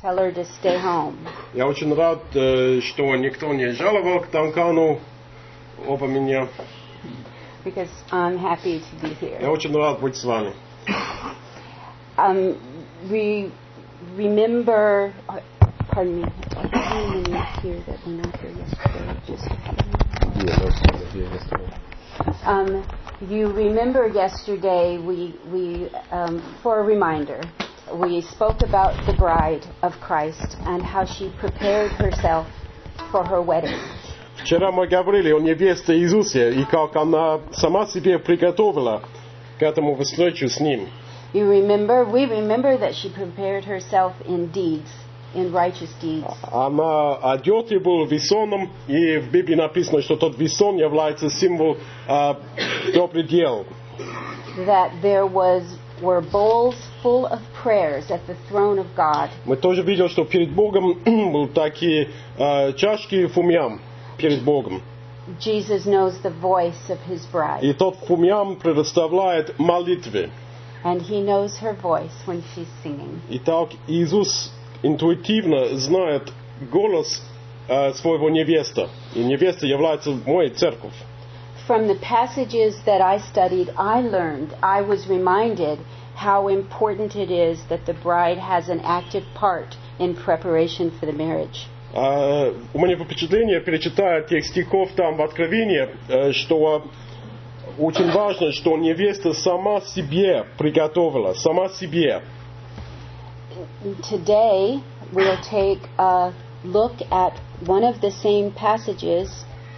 tell her to stay home. Я очень рад, что никто не жаловал к Танкану оба меня. Because I'm happy to be Я here. очень рад быть с вами. We remember, pardon me, how many here that were not here yesterday? Just you remember yesterday we for a reminder, we spoke about the bride of Christ and how she prepared herself for her wedding. Вчера мы говорили о невесте Иисусе и как она сама себе приготовила к этому встречу с Ним. We remember that she prepared herself in deeds, in righteous deeds. Она одет и был весоном, и в Библии написано, что тот весон является символ добрых дел. That there were bowls full of prayers at the throne of God. Мы тоже видели, что перед Богом были такие чашки фумиам перед Богом. Jesus knows the voice of his bride. И тот фумиам предоставляет молитвы. And he knows her voice when she's singing. Итак, Иисус интуитивно знает голос своего невеста. И невеста является моей церковью. From the passages that I studied, I was reminded how important it is that the bride has an active part in preparation for the marriage. У меня впечатление, перечитая тех стихов там в Откровении, что очень важно, что невеста сама себе приготовила, сама себе. Today we'll take a look at one of the same passages.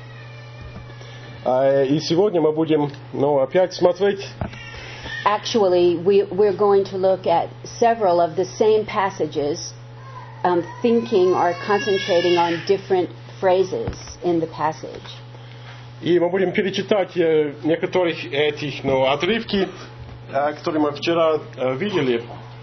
И сегодня мы будем, опять смотреть. Actually, we're going to look at several of the same passages, thinking or concentrating on different phrases in the passage. И мы будем перечитать некоторых этих отрывки, которые мы вчера видели.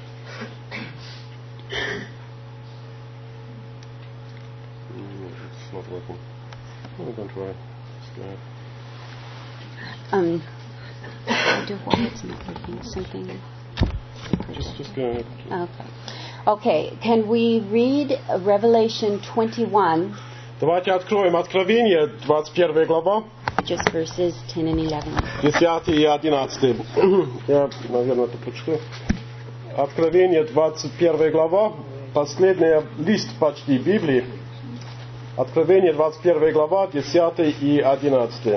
Why it's not working? Something. Just go. Okay. Can we read Revelation 21? Давайте откроем Откровение, 21 глава. Just verses 10 and 11. 10 и 11. Я, наверное, это прочту. Откровение, 21 глава. Последний лист почти Библии. Откровение, 21 глава, 10 и 11.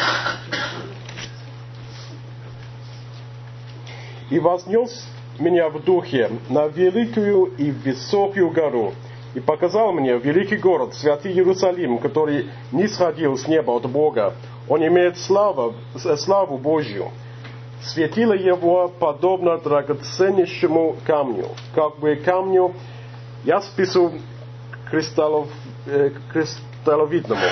«И вознес меня в духе на великую и высокую гору, и показал мне великий город, святый Иерусалим, который нисходил с неба от Бога. Он имеет славу Божью. Светило его подобно драгоценнейшему камню, как бы камню яспису кристалловидному».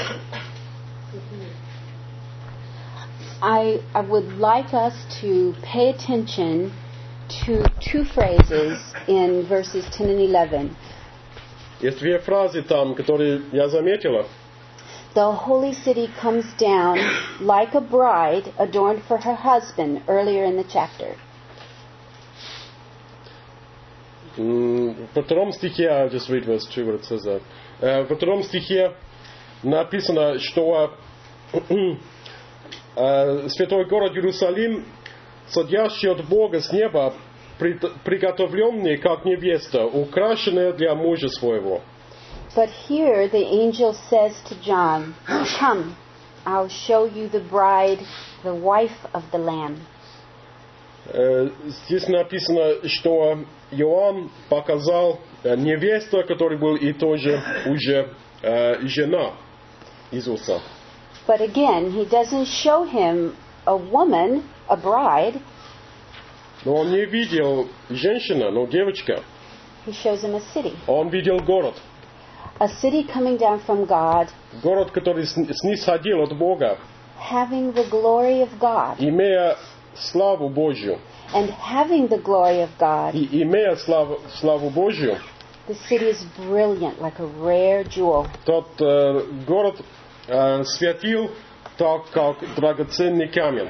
I would like us to pay attention to two phrases in verses 10 and 11. Есть две фразы там, которые я заметила. The holy city comes down like a bride adorned for her husband, earlier in the chapter. Во втором стихе, I'll just read verse 2 where it says that. Во втором стихе написано, что святой город Иерусалим, сходящий от Бога с неба, приготовленный как невеста, украшенная для мужа своего. But here the angel says to John, "Come, I'll show you the bride, the wife of the Lamb." Здесь написано, что Иоанн показал невесту, которая была и тоже уже жена Иисуса. But again, he doesn't show him a woman, a bride. Но он не видел женщину, но девочка. He shows him a city. Он видел город. A city coming down from God. Город, который снисходил от Бога. Having the glory of God. Имея славу Божью. And having the glory of God. И имея славу Божью. The city is brilliant, like a rare jewel. Тот город светил так, как драгоценный камень.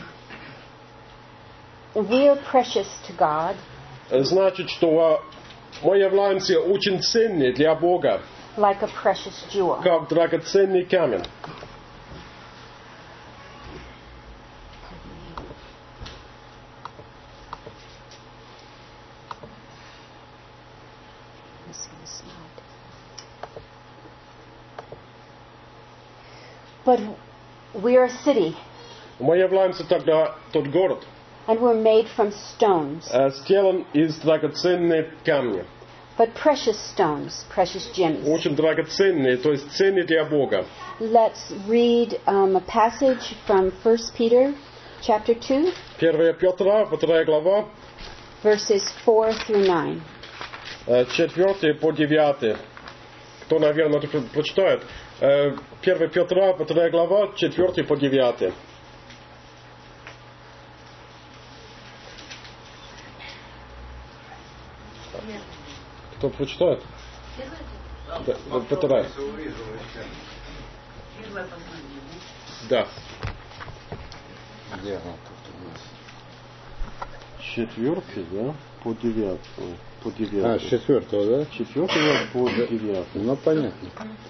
We are precious to God. Значит, что Мы являемся очень ценны для Бога, like a precious jewel. как драгоценный камень. But we're a city, Мы являемся тогда тот город, and we're made from stones. сделан из драгоценных камней. But precious stones, precious gems. Очень драгоценные, то есть ценные для Бога. Let's read a passage from 1 Peter chapter 2, 1 Петра, 2 глава, verses 4 through 9. 4 по 9. Кто, наверное, это прочитает? 1 Петра, 2 глава, 4 по 9. Кто прочитает? Петра. Да. Где она тут у нас? 4, да? По 9. По 9. С 4, да? 4 по 9. Ну, понятно.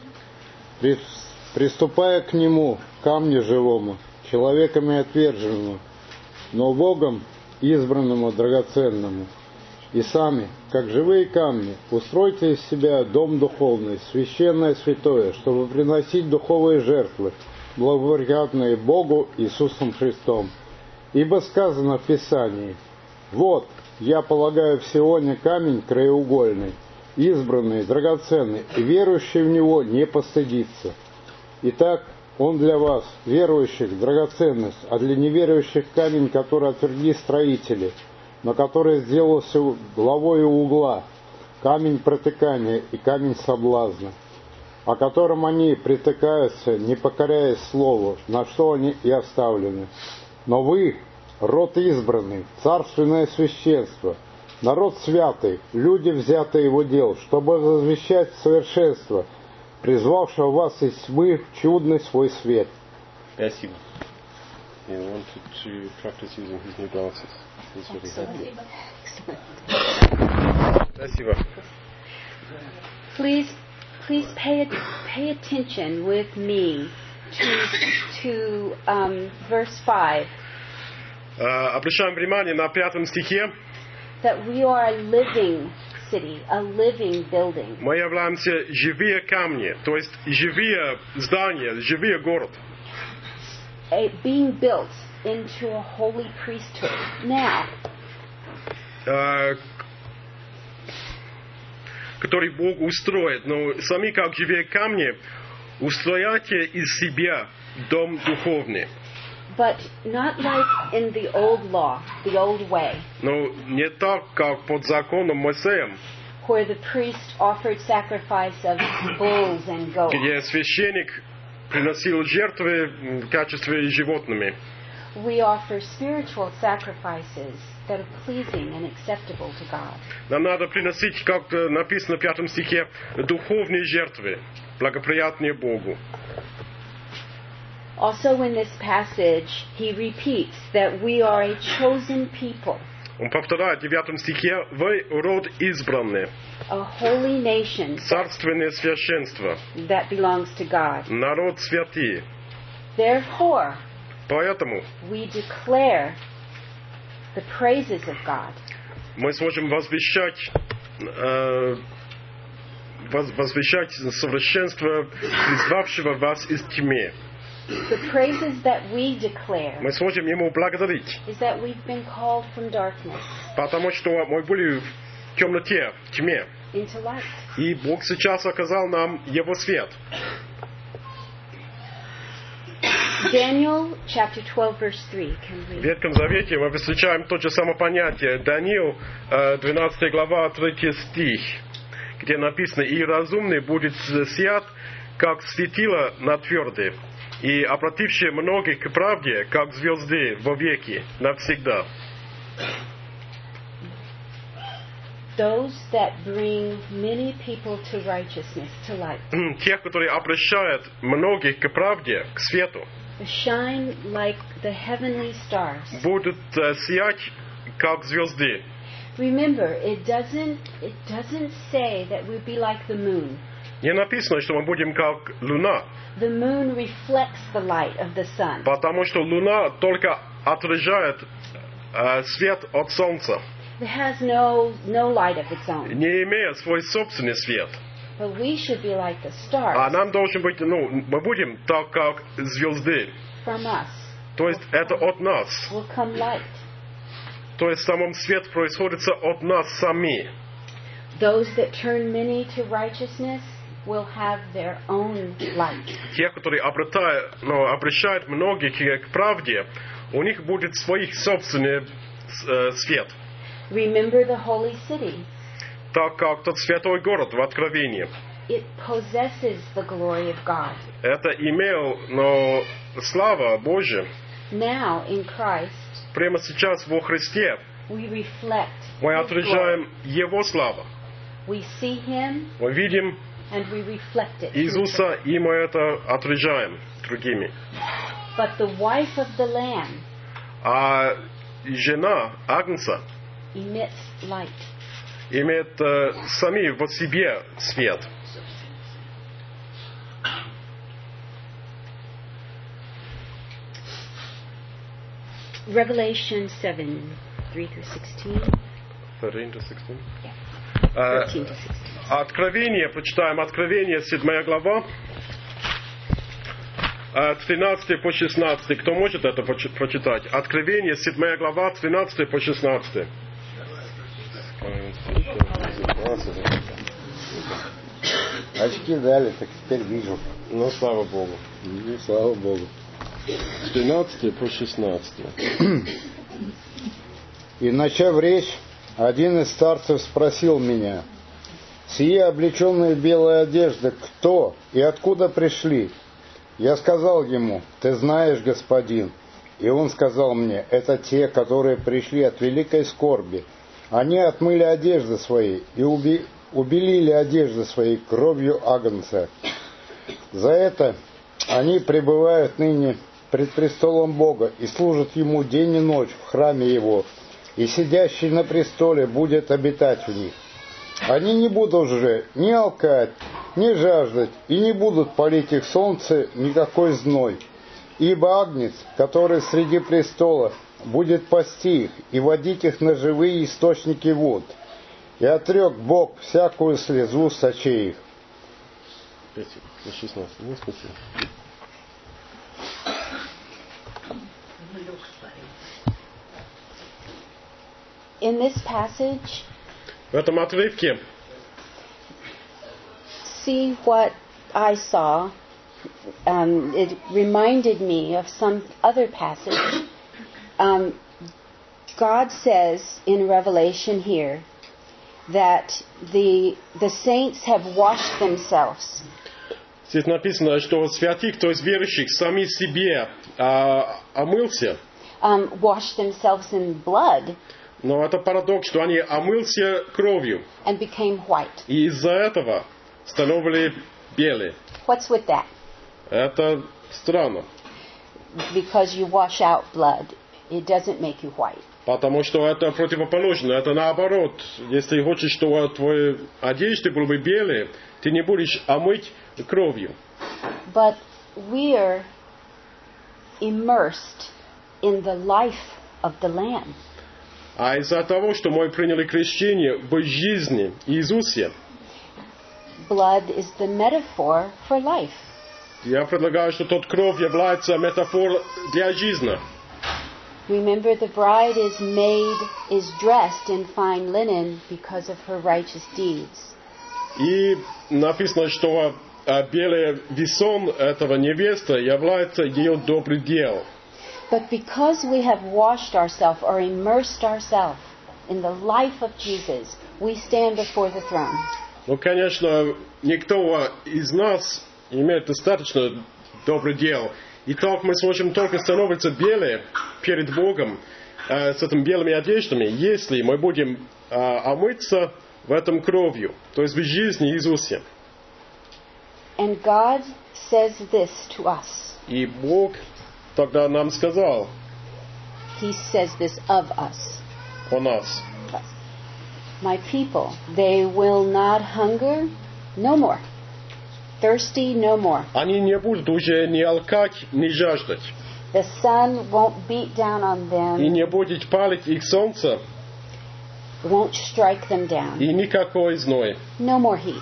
Приступая к нему, камню живому, человеками отверженному, но Богом избранному, драгоценному, и сами, как живые камни, устройте из себя дом духовный, священное святое, чтобы приносить духовные жертвы, благоприятные Богу Иисусом Христом. Ибо сказано в Писании: «Вот, я полагаю в Сионе камень краеугольный, избранный, драгоценный, и верующий в него не постыдится». Итак, он для вас, верующих, драгоценность, а для неверующих камень, который отвергли строители, но который сделался главой угла, камень протыкания и камень соблазна, о котором они притыкаются, не покоряясь слову, на что они и оставлены. Но вы, род избранный, царственное священство, народ святый, люди, взятые его дел, чтобы возвещать совершенство, призвавшего вас из тьмы в чудный свой свет. Спасибо. He wanted to practice using his new glasses. He's really happy. Спасибо. Please pay attention with me to verse 5. Обращаем внимание на 5 стихе. That we are a living city, a living building. Мы являемся живые камни, то есть живые здания, живые город. Being built into a holy priesthood. Now, который Бог устроит. Но сами, как живые камни, устрояйте из себя дом духовный. but not like in the old law, the old way, Но не так, как под законом Моисеем, where the priest offered sacrifice of bulls and goats. где священник приносил жертвы в качестве животными. We offer spiritual sacrifices that are pleasing and acceptable to God. Нам надо приносить, как написано в 5 стихе, духовные жертвы, благоприятные Богу. Also in this passage, he repeats that we are a chosen people, Он повторяет в 9 стихе: «Вы род избранный, a holy nation царственное священство, that belongs to God. народ святый». Therefore, Поэтому we declare the praises of God. мы сможем возвещать совершенство, призвавшего вас из тьмы. The praises that we declare Мы сможем Ему благодарить, is that we've been called from darkness потому что мы были в темноте, в тьме. into light. И Бог сейчас оказал нам Его свет. Daniel chapter 12 verse 3. Can В we? Ветхом Завете мы встречаем то же самое понятие. Даниил, 12 глава, 3 стих, где написано: «И разумный будет сиять, как светило на твердой, и обративший многих к правде, как звезды вовеки, навсегда». Those that bring many people to righteousness, to light. Тех, которые обращают многих к правде, к свету, Shine like the heavenly stars. будут сиять, как звезды. Remember, it doesn't say that we'll be like the moon. Не написано, что мы будем как луна, The moon reflects the light of the sun. потому что луна только отражает свет от солнца, It has no light of its own. не имея свой собственный свет. But we should be like the А stars нам должен быть, мы будем так, как звезды. from us. То есть это от нас. Will come light. То есть в самом свет происходит от нас сами. Those that turn many to righteousness will have their own light. Те, которые обращают многих к правде, у них будет свой собственный свет. Remember the holy city. Так как тот святой город в Откровении. It possesses the glory of God. Это имел, слава Божья. Now in Christ, Прямо сейчас во Христе we reflect мы His glory. отражаем Его славу. We see Him Мы видим and we reflect it. Иисуса, и мы это отражаем другими. But the wife of the Lamb А жена Агнца emits light. имеет сами в себе свет. Revelation 7, 3 through 16. 13 to 16. Yeah. Э, 13 to 16. Откровение, прочитаем Откровение, 7 глава, 13 по 16. Кто может это прочитать? Откровение, 7 глава, 13 по 16. Очки дали, так теперь вижу. Ну, слава Богу. Ну, слава Богу. 13 по 16. И, начав речь, один из старцев спросил меня: «Сие облеченные в белые одежды кто и откуда пришли?» Я сказал ему: «Ты знаешь, господин». И он сказал мне: «Это те, которые пришли от великой скорби. Они отмыли одежды свои и убелили одежды свои кровью Агнца. За это они пребывают ныне пред престолом Бога и служат Ему день и ночь в храме Его, и сидящий на престоле будет обитать в них. Они не будут же ни алкать, ни жаждать, и не будут палить их солнце никакой зной. Ибо Агнец, который среди престола, будет пасти их и водить их на живые источники вод. И отрек Бог всякую слезу с очей их». 16. Ну, спасибо. In this passage, В этом отрывке see what I saw. It reminded me of some other passage. God says in Revelation here that the saints have washed themselves. здесь написано, что святых, то есть верующих, сами себе омылся. Washed themselves in blood Но это парадокс, что они омылся кровью. and became white. И из-за этого становились белые. What's with that? Это странно. Because you wash out blood, it doesn't make you white. Потому что это противоположно. Это наоборот. Если хочешь, чтобы твои одежды были бы белые, ты не будешь омыть кровью. But we're immersed in the life of the Lamb. А из-за того, что мы приняли крещение в жизни Иисуса, Blood is the metaphor for life. я предлагаю, что тот кровь является метафорой для жизни. Remember, the bride is dressed in fine linen because of her righteous deeds. И написано, что белый весон этого невесты является ее добрый дел. But because we have washed ourselves or immersed ourselves in the life of Jesus, we stand before the throne. Ну, конечно, никто из нас имеет достаточно добрый дел. И так мы сможем только становиться белые перед Богом с этими белыми одеждами, если мы будем омыться в этом кровью, то есть в жизни Иисуса. And God says this to us. И Бог тогда нам сказал He says this of us. о нас. my people. They will not hunger no more, thirsty no more. Они не будут уже ни алкать, ни жаждать. The sun won't beat down on И them, не будет палить их солнце, won't strike them down. и никакой зной. No more heat.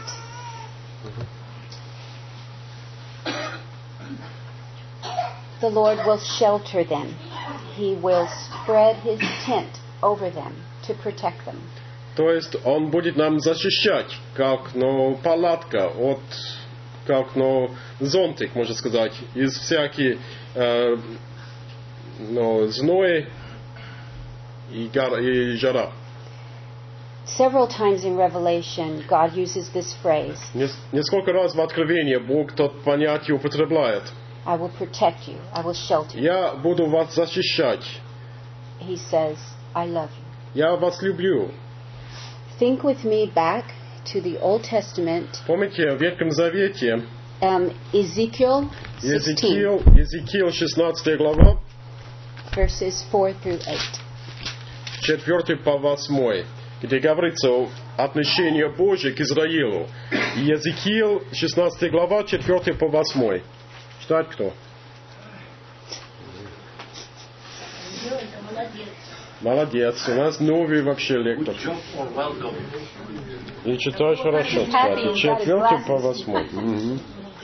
The Lord will shelter them. He will spread His tent over them to protect them. То есть Он будет нам защищать, как палатка от, как зонтик, можно сказать, из всяких зной и жара. Several times in Revelation, God uses this phrase, Несколько раз в Откровении Бог тот понятие употребляет. I will protect you, I will shelter you. Я буду вас защищать. He says, I love you. Я вас люблю. Think with me back to the Old Testament, Помните, в Ветхом Завете Ezekiel 16, Езекиил 16 глава, verses 4 through 8. 4 по 8, где говорится о отношении Божье к Израилу. Езекиил 16 глава, 4 по 8. Читать кто? Молодец. У нас новый вообще лектор. И читаешь хорошо, кстати. 4 по 8.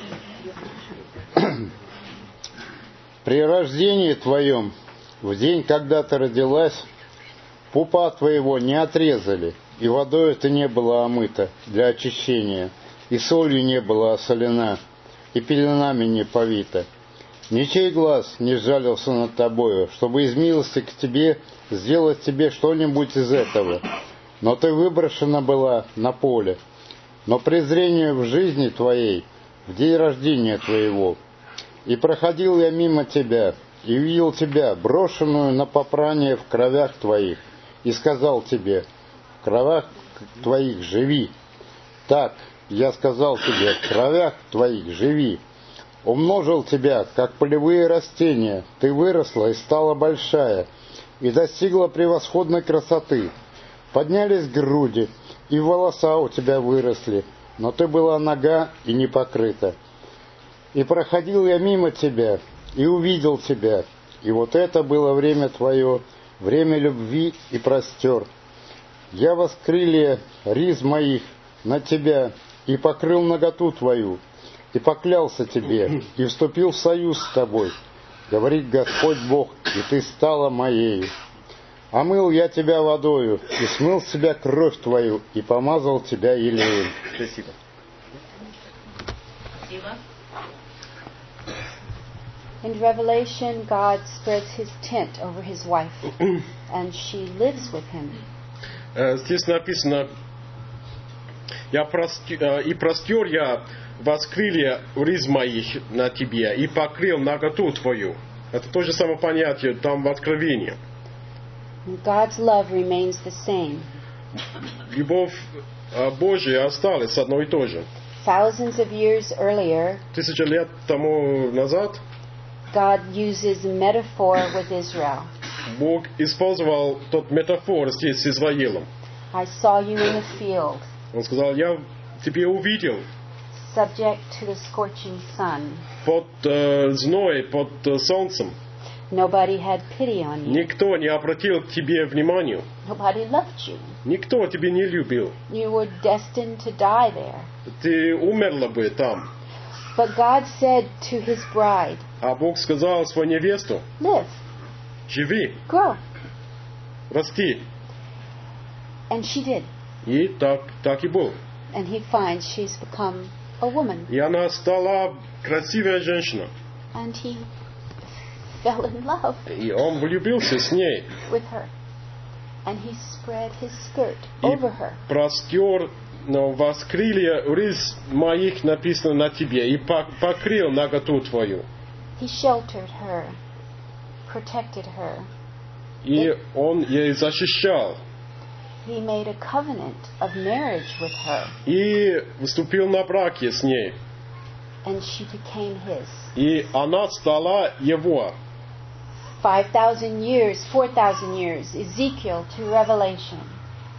При рождении твоем, в день, когда ты родилась, пупа твоего не отрезали, и водою ты не была омыта для очищения, и солью не была осолена, и пеленами не повита. Ничей глаз не сжалился над тобою, чтобы из милости к тебе сделать тебе что-нибудь из этого. Но ты выброшена была на поле. Но презрение в жизни твоей, в день рождения твоего. И проходил я мимо тебя, и видел тебя, брошенную на попрание в кровях твоих, и сказал тебе, в кровях твоих живи. Так, я сказал тебе, в кровях твоих живи. Умножил тебя, как полевые растения, ты выросла и стала большая, и достигла превосходной красоты. Поднялись груди, и волоса у тебя выросли, но ты была нага и не покрыта. И проходил я мимо тебя, и увидел тебя, и вот это было время твое, время любви и простер. Я воскрылья риз моих на тебя, и покрыл наготу твою, и поклялся тебе, и вступил в союз с тобой, говорит Господь Бог, и ты стала моею. Омыл я тебя водою, и смыл с себя кровь твою, и помазал тебя елеем. Спасибо. In Revelation, God spreads His tent over His wife, and she lives with Him. Здесь написано, и простер я воскрылья риз моих на тебе, и покрыл наготу твою. Это то же самое понятие там в Откровении. God's love remains the same. Любовь Божья осталась одно и то же. Thousands of years earlier, 1000 лет тому назад God uses metaphor with Israel. Бог использовал тот метафор здесь с Израилом. I saw you in the field, Он сказал, я тебя увидел subject to the scorching sun. под зной, под солнцем. Nobody had pity on you. Никто не обратил к тебе внимания. Nobody loved you. Никто тебя не любил. You were destined to die there. Ты умерла бы там. But God said to His bride, А Бог сказал своей невесту, live, живи, grow. расти. And she did. И так и было. And He finds she's become a woman. И она стала красивая женщина. And He fell in love И он влюбился с ней. with her. And He spread His skirt И over her. простер, воскрылья риз моих написано на тебе, и покрыл наготу твою. He sheltered her, protected her. И он ей защищал. He made a covenant of marriage with her. И вступил на браке с ней. And she became His. И она стала его. 5,000 years, 4,000 years, Ezekiel to Revelation.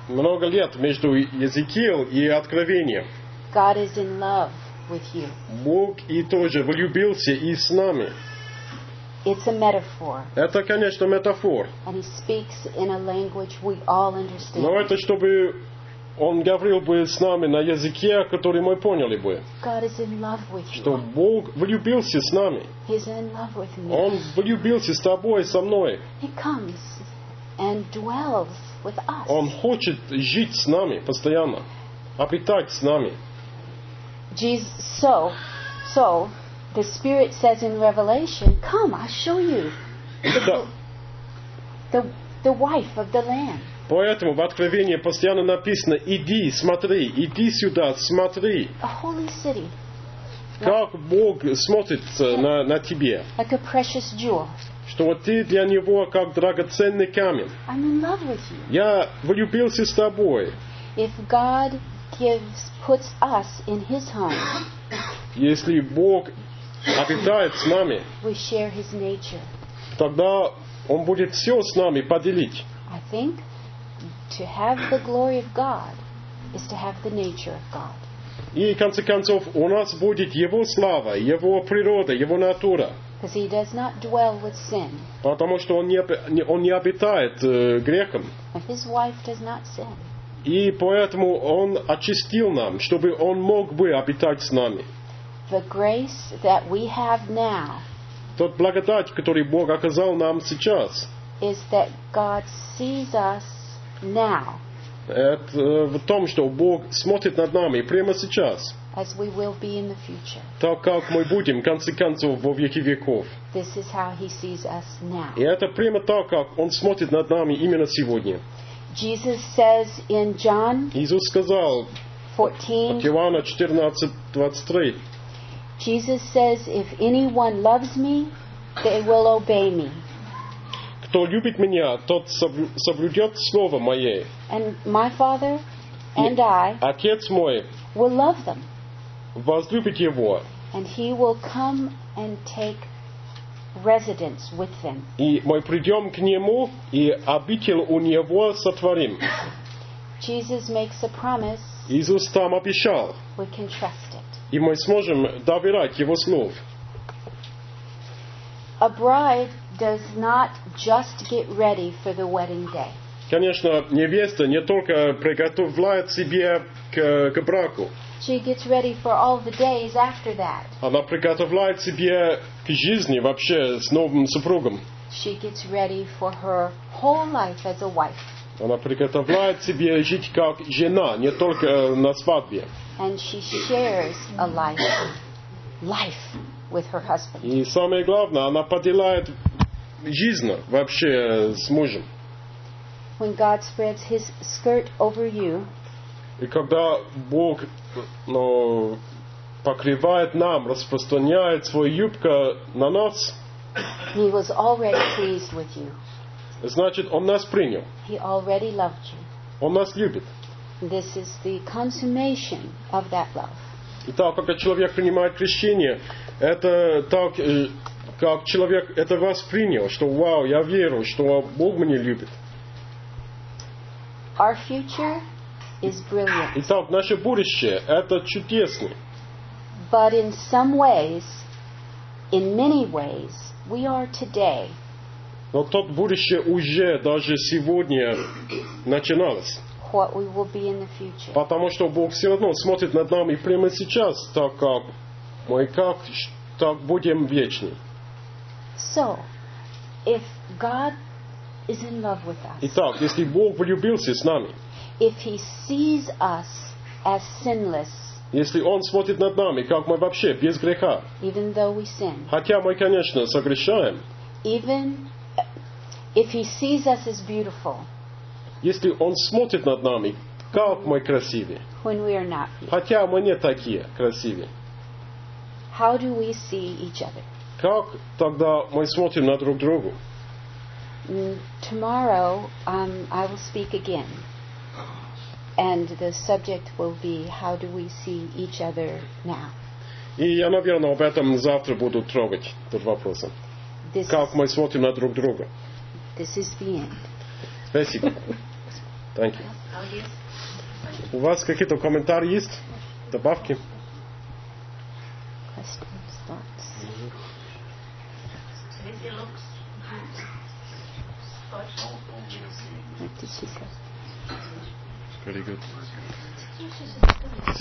много лет между Езекиил и Откровением. God is in love with you. Бог и тоже влюбился и с нами. It's a metaphor, Это, конечно, метафор. and he speaks in a language we all understand. Но это чтобы Он говорил бы с нами на языке, который мы поняли бы. God is in love with Что you. Бог влюбился с нами. He's in love with me. Он влюбился с тобой, со мной. He comes and dwells with us. Он хочет жить с нами постоянно. Обитать с нами. Jesus, so the Spirit says in Revelation, "Come, I'll show you Да. the wife of the Lamb." Поэтому в Откровении постоянно написано: иди, смотри, иди сюда, смотри. A holy city, Как Бог смотрит на тебе. like a precious jewel. Что вот ты для Него как драгоценный камень. I'm in love with you. Я влюбился с тобой. If God puts us in His home, Если Бог обитает с нами, we share His nature. тогда Он будет все с нами поделить. I think to have the glory of God is to have the nature of God. И в конце концов у нас будет Его слава, Его природа, Его натура. Because He does not dwell with sin. Потому что Он не обитает грехом. And His wife does not sin. И поэтому Он очистил нам, чтобы Он мог бы обитать с нами. The grace that we have now Тот благодать, который Бог оказал нам сейчас, is that God sees us now это в том, что Бог смотрит над нами прямо сейчас, as we will be in the future. так как мы будем, в конце концов, во веки веков. This is how He sees us now. И это прямо так, как Он смотрит над нами именно сегодня. Jesus says in John Иисус сказал от 14, Иоанна 14:23, Jesus says, "If anyone loves me, they will obey me. кто любит Меня, тот соблюдет Слово Мое. And my Father and I Отец мой will love them. возлюбит Его, And He will come and take residence with them." и мы придем к Нему, и обитель у Него сотворим. Jesus makes a promise. Иисус там обещал, We can trust it. и мы сможем доверять Его Слову. A bride does not just get ready for the wedding day. Конечно, невеста не только приготовляет себе к браку, She gets ready for all the days after that. она приготовляет себе к жизни вообще с новым супругом. She gets ready for her whole life as a wife. Она приготовляет себе жить как жена, не только на свадьбе. And she shares a life with her husband. И самое главное, она поделяет жизнь вообще с мужем. When God spreads His skirt over you, И когда Бог покрывает нам, распространяет свою юбку на нас, He was already pleased with you. значит, Он нас принял. He already loved you. Он нас любит. This is the consummation of that love. И так, когда человек принимает крещение, это так, как человек это воспринял, что вау, я верю, что Бог меня любит. Our future is brilliant. Итак, наше будущее это чудесно. But in some ways, in many ways, we are today Но тот будущее уже даже сегодня начиналось. what we will be in the future. Потому что Бог все равно смотрит над нами прямо сейчас, так как мы так будем вечны. So, if God is in love with us, Итак, если Бог влюбился с нами, if He sees us as sinless, если Он смотрит над нами, как мы вообще без греха, even though we sin, хотя мы, конечно, согрешаем, even if He sees us as beautiful если Он смотрит над нами, как мы красивы, when we are not beautiful, хотя мы не такие красивые, how do we see each other? как тогда мы смотрим на друг друга? Tomorrow, I will speak again. And the subject will be, how do we see each other now? И я, наверное, об этом завтра буду трогать этот вопрос. Как мы смотрим на друг друга. This is the end. Спасибо. Thank you. У вас какие-то комментарии есть? Добавки? Questions, thoughts? What did she say? Very good.